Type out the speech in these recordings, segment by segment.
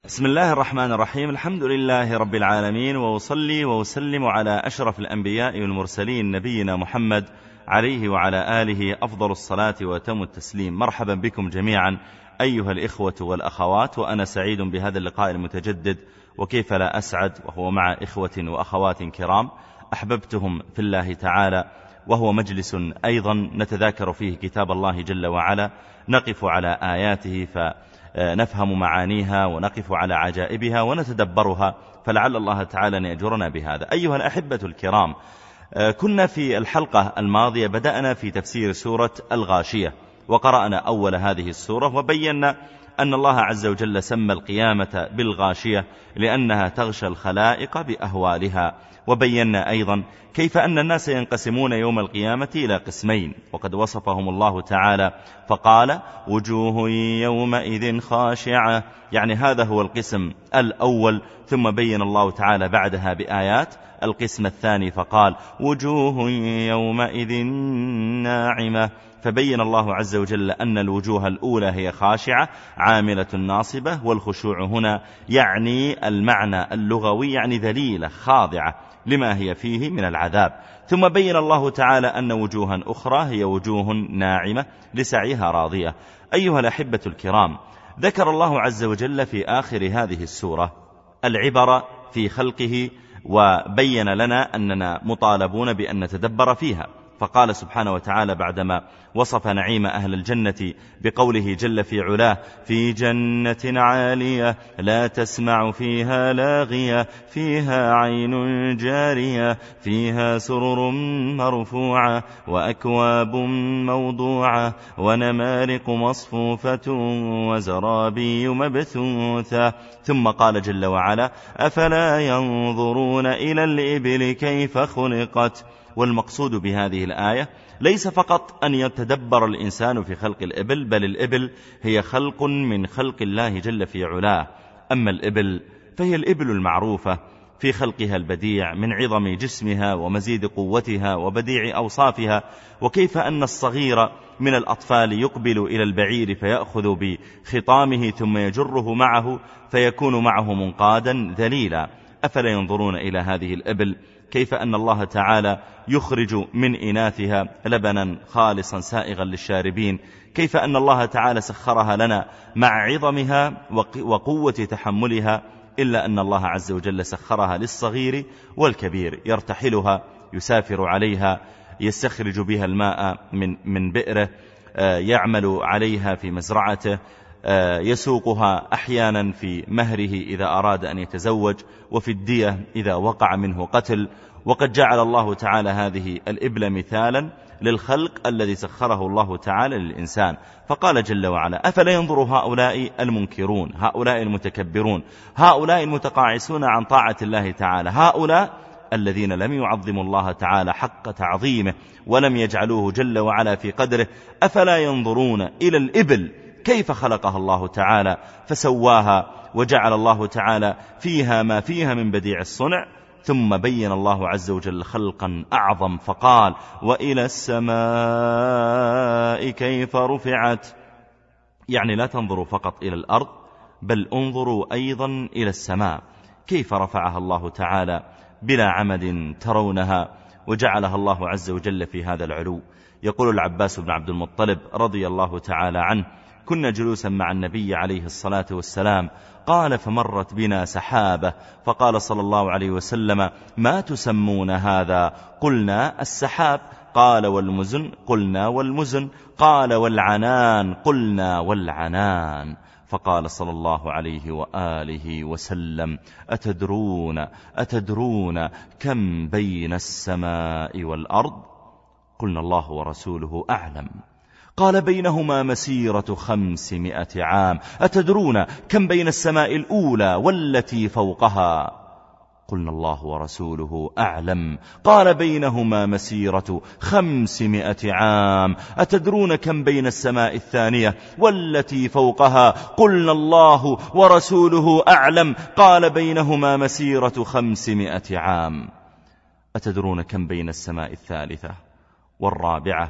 بسم الله الرحمن الرحيم. الحمد لله رب العالمين، وأصلي وأسلم على أشرف الأنبياء والمرسلين نبينا محمد عليه وعلى آله أفضل الصلاة وأتم التسليم. مرحبا بكم جميعا أيها الإخوة والأخوات، وأنا سعيد بهذا اللقاء المتجدد، وكيف لا أسعد وهو مع إخوة وأخوات كرام أحببتهم في الله تعالى، وهو مجلس أيضا نتذاكر فيه كتاب الله جل وعلا، نقف على آياته فنفهم معانيها، ونقف على عجائبها ونتدبرها، فلعل الله تعالى أن يأجرنا بهذا. أيها الأحبة الكرام، كنا في الحلقة الماضية بدأنا في تفسير سورة الغاشية، وقرأنا أول هذه السورة، وبينا أن الله عز وجل سمى القيامة بالغاشية لأنها تغشى الخلائق بأهوالها، وبينا أيضا كيف أن الناس ينقسمون يوم القيامة إلى قسمين، وقد وصفهم الله تعالى فقال وجوه يومئذ خاشعة، يعني هذا هو القسم الأول، ثم بين الله تعالى بعدها بآيات القسم الثاني فقال وجوه يومئذ ناعمة، فبين الله عز وجل أن الوجوه الأولى هي خاشعة عاملة ناصبة، والخشوع هنا يعني المعنى اللغوي، يعني ذليلة خاضعة لما هي فيه من العذاب. ثم بين الله تعالى أن وجوها أخرى هي وجوه ناعمة لسعيها راضية. أيها الأحبة الكرام، ذكر الله عز وجل في آخر هذه السورة العبر في خلقه، وبين لنا أننا مطالبون بأن نتدبر فيها، فقال سبحانه وتعالى بعدما وصف نعيم أهل الجنة بقوله جل في علاه في جنة عالية لا تسمع فيها لاغية فيها عين جارية فيها سرر مرفوعة وأكواب موضوعة ونمارق مصفوفة وزرابي مبثوثة. ثم قال جل وعلا أفلا ينظرون إلى الإبل كيف خلقت. والمقصود بهذه الآية ليس فقط أن يتدبر الإنسان في خلق الإبل، بل الإبل هي خلق من خلق الله جل في علاه. أما الإبل فهي الإبل المعروفة في خلقها البديع من عظم جسمها ومزيد قوتها وبديع أوصافها، وكيف أن الصغير من الأطفال يقبل إلى البعير فيأخذ بخطامه ثم يجره معه فيكون معه منقادا ذليلا. أفلا ينظرون إلى هذه الإبل كيف أن الله تعالى يخرج من إناثها لبنا خالصا سائغا للشاربين، كيف أن الله تعالى سخرها لنا مع عظمها وقوة تحملها، إلا أن الله عز وجل سخرها للصغير والكبير، يرتحلها يسافر عليها، يستخرج بها الماء من بئره، يعمل عليها في مزرعته، يسوقها أحيانا في مهره إذا أراد أن يتزوج، وفي الدية إذا وقع منه قتل. وقد جعل الله تعالى هذه الإبل مثالا للخلق الذي سخره الله تعالى للإنسان، فقال جل وعلا أفلا ينظر هؤلاء المنكرون، هؤلاء المتكبرون، هؤلاء المتقاعسون عن طاعة الله تعالى، هؤلاء الذين لم يعظموا الله تعالى حق تعظيمه ولم يجعلوه جل وعلا في قدره، أفلا ينظرون إلى الإبل كيف خلقها الله تعالى فسواها، وجعل الله تعالى فيها ما فيها من بديع الصنع. ثم بين الله عز وجل خلقا أعظم فقال وإلى السماء كيف رفعت، يعني لا تنظروا فقط إلى الأرض، بل انظروا أيضا إلى السماء كيف رفعها الله تعالى بلا عمد ترونها، وجعلها الله عز وجل في هذا العلو. يقول العباس بن عبد المطلب رضي الله تعالى عنه كنا جلوسا مع النبي عليه الصلاة والسلام، قال فمرت بنا سحابة، فقال صلى الله عليه وسلم ما تسمون هذا؟ قلنا السحاب. قال والمزن؟ قلنا والمزن. قال والعنان؟ قلنا والعنان. فقال صلى الله عليه وآله وسلم أتدرون كم بين السماء والأرض؟ قلنا الله ورسوله أعلم. قال بينهما مسيرة 500 عام. أتدرون كم بين السماء الأولى والتي فوقها؟ قلنا الله ورسوله أعلم. قال بينهما مسيرة 500 عام. أتدرون كم بين السماء الثانية والتي فوقها؟ قلنا الله ورسوله أعلم. قال بينهما مسيرة 500 عام. أتدرون كم بين السماء الثالثة والرابعة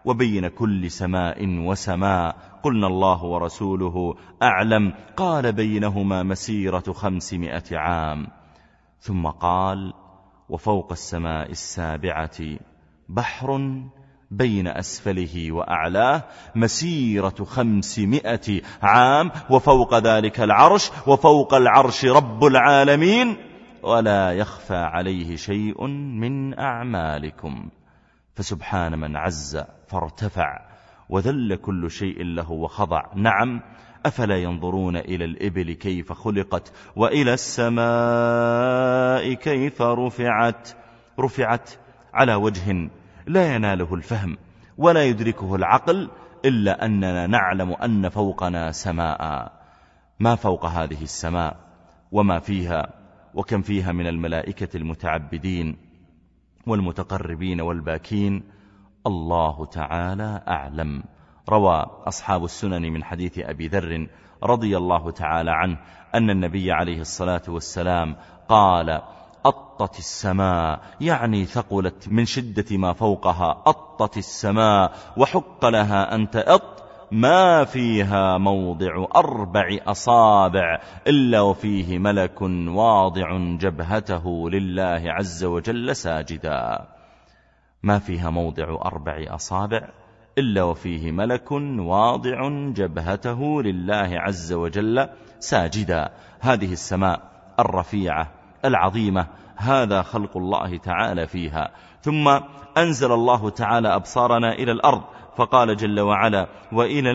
وبين كل سماء وسماء. قلنا الله ورسوله أعلم. قال بينهما مسيرة 500 عام. ثم قال وفوق السماء السابعة بحر بين أسفله وأعلاه مسيرة 500 عام، وفوق ذلك العرش، وفوق العرش رب العالمين، ولا يخفى عليه شيء من أعمالكم. فسبحان من عز فارتفع وذل كل شيء له وخضع. نعم، أفلا ينظرون إلى الإبل كيف خلقت، وإلى السماء كيف رفعت على وجه لا يناله الفهم ولا يدركه العقل، إلا أننا نعلم أن فوقنا سماء. ما فوق هذه السماء وما فيها، وكم فيها من الملائكة المتعبدين والمتقربين والباكين، الله تعالى أعلم. روى أصحاب السنن من حديث أبي ذر رضي الله تعالى عنه أن النبي عليه الصلاة والسلام قال أطت السماء، يعني ثقلت من شدة ما فوقها، أطت السماء وحق لها أن تأط، ما فيها موضع 4 أصابع إلا وفيه ملك واضع جبهته لله عز وجل ساجدا. ما فيها موضع 4 أصابع إلا وفيه ملك واضع جبهته لله عز وجل ساجدا. هذه السماء الرفيعة العظيمة، هذا خلق الله تعالى فيها. ثم أنزل الله تعالى أبصارنا إلى الأرض، فقال جل وعلا وإلى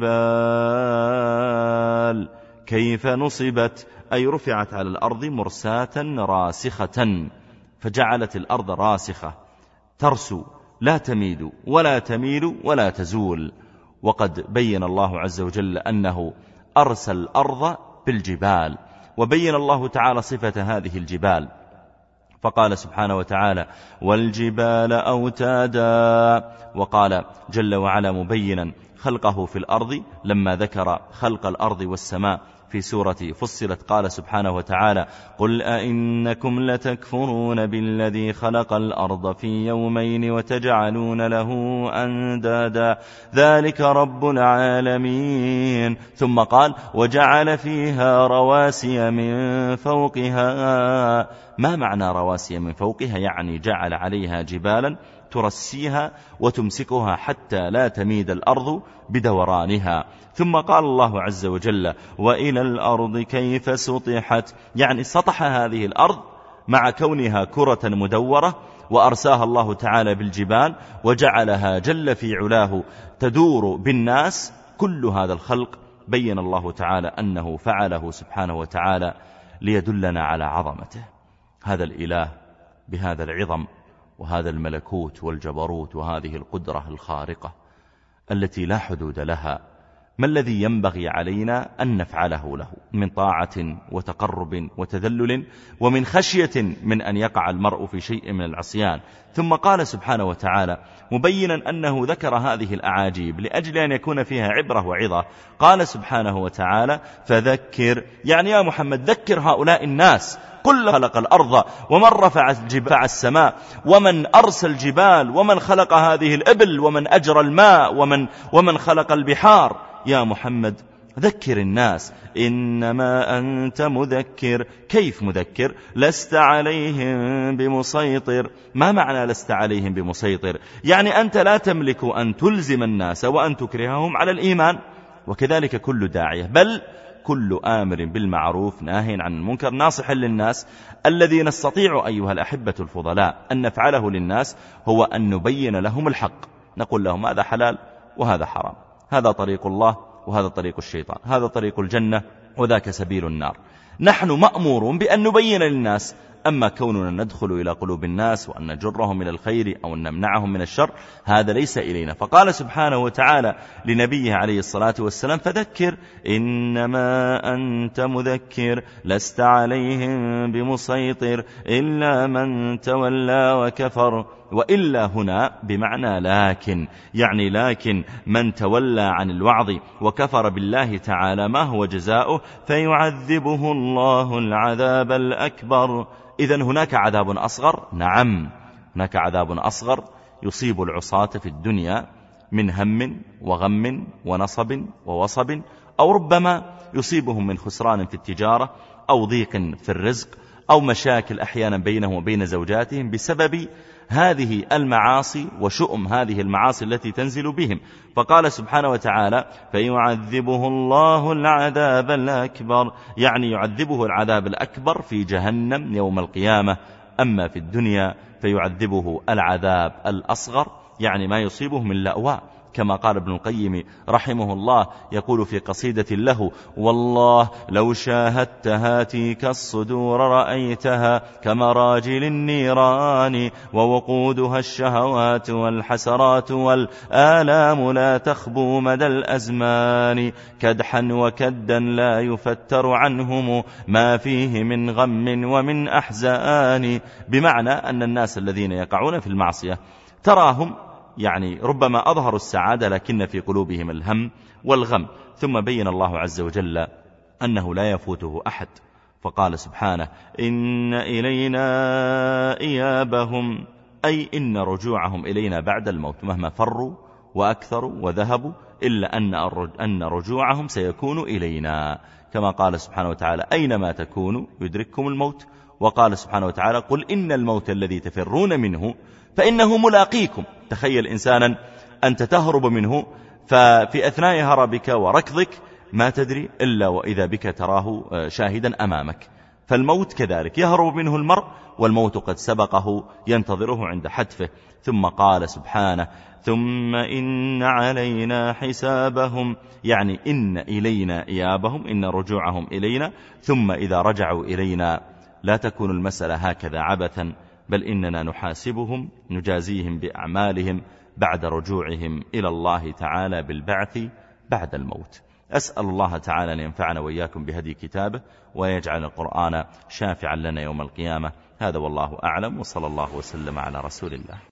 الجبال كيف نصبت، أي رفعت على الأرض مرساة راسخة، فجعلت الأرض راسخة ترسو لا تميد ولا تميل ولا تزول. وقد بين الله عز وجل أنه أرسل الأرض بالجبال، وبين الله تعالى صفة هذه الجبال، فقال سبحانه وتعالى والجبال أوتادا. وقال جل وعلا مبينا خلقه في الأرض لما ذكر خلق الأرض والسماء في سورة فصلت، قال سبحانه وتعالى قل أئنكم لتكفرون بالذي خلق الأرض في يومين وتجعلون له أندادا ذلك رب العالمين. ثم قال وجعل فيها رواسي من فوقها. ما معنى رواسي من فوقها؟ يعني جعل عليها جبالا ترسيها وتمسكها حتى لا تميد الأرض بدورانها. ثم قال الله عز وجل وإلى الأرض كيف سطحت، يعني سطح هذه الأرض مع كونها كرة مدورة، وأرساها الله تعالى بالجبال وجعلها جل في علاه تدور بالناس. كل هذا الخلق بين الله تعالى أنه فعله سبحانه وتعالى ليدلنا على عظمته. هذا الإله بهذا العظم وهذا الملكوت والجبروت وهذه القدرة الخارقة التي لا حدود لها، ما الذي ينبغي علينا أن نفعله له من طاعة وتقرب وتذلل ومن خشية من أن يقع المرء في شيء من العصيان؟ ثم قال سبحانه وتعالى مبينا أنه ذكر هذه الأعاجيب لأجل أن يكون فيها عبرة وعظة. قال سبحانه وتعالى فذكر، يعني يا محمد ذكر هؤلاء الناس، قل خلق الأرض ومن رفع السماء ومن أرسل الجبال ومن خلق هذه الإبل ومن أجرى الماء ومن خلق البحار. يا محمد ذكر الناس، إنما أنت مذكر. كيف مذكر؟ لست عليهم بمسيطر. ما معنى لست عليهم بمسيطر؟ يعني أنت لا تملك أن تلزم الناس وأن تكرههم على الإيمان، وكذلك كل داعية، بل كل آمر بالمعروف ناهي عن المنكر ناصح للناس. الذي نستطيع أيها الأحبة الفضلاء أن نفعله للناس هو أن نبين لهم الحق، نقول لهم هذا حلال وهذا حرام، هذا طريق الله وهذا طريق الشيطان، هذا طريق الجنة وذاك سبيل النار. نحن مأمورون بأن نبين للناس، أما كوننا ندخل إلى قلوب الناس وأن نجرهم إلى الخير أو أن نمنعهم من الشر هذا ليس إلينا. فقال سبحانه وتعالى لنبيه عليه الصلاة والسلام فذكر إنما أنت مذكر لست عليهم بمسيطر إلا من تولى وكفر. وإلا هنا بمعنى لكن، يعني لكن من تولى عن الوعظ وكفر بالله تعالى ما هو جزاؤه؟ فيعذبه الله العذاب الأكبر. إذن هناك عذاب أصغر؟ نعم، هناك عذاب أصغر يصيب العصاة في الدنيا من هم وغم ونصب ووصب، أو ربما يصيبهم من خسران في التجارة أو ضيق في الرزق أو مشاكل أحيانا بينهم وبين زوجاتهم بسبب هذه المعاصي وشؤم هذه المعاصي التي تنزل بهم. فقال سبحانه وتعالى: فيعذبه الله العذاب الأكبر، يعني يعذبه العذاب الأكبر في جهنم يوم القيامة. أما في الدنيا فيعذبه العذاب الأصغر، يعني ما يصيبه من لأواء، كما قال ابن القيم رحمه الله يقول في قصيدة له: والله لو شاهدت هاتيك الصدور رأيتها كمراجل النيران، ووقودها الشهوات والحسرات والآلام لا تخبو مدى الأزمان، كدحا وكدا لا يفتر عنهم ما فيه من غم ومن أحزان. بمعنى أن الناس الذين يقعون في المعصية تراهم يعني ربما أظهروا السعادة لكن في قلوبهم الهم والغم. ثم بين الله عز وجل أنه لا يفوته أحد، فقال سبحانه: إن إلينا إيابهم، أي إن رجوعهم إلينا بعد الموت مهما فروا وأكثروا وذهبوا، إلا أن رجوعهم سيكون إلينا، كما قال سبحانه وتعالى: أينما تكونوا يدرككم الموت. وقال سبحانه وتعالى: قل إن الموت الذي تفرون منه فإنه ملاقيكم. تخيل إنسانا أنت تهرب منه، ففي أثناء هربك وركضك ما تدري إلا وإذا بك تراه شاهدا أمامك. فالموت كذلك يهرب منه المرء والموت قد سبقه ينتظره عند حتفه. ثم قال سبحانه: ثم إن علينا حسابهم، يعني إن إلينا إيابهم، إن رجوعهم إلينا، ثم إذا رجعوا إلينا لا تكون المسألة هكذا عبثا، بل إننا نحاسبهم نجازيهم بأعمالهم بعد رجوعهم إلى الله تعالى بالبعث بعد الموت. أسأل الله تعالى أن ينفعنا وإياكم بهدي كتابه ويجعل القرآن شافعا لنا يوم القيامة. هذا والله أعلم، وصلى الله وسلم على رسول الله.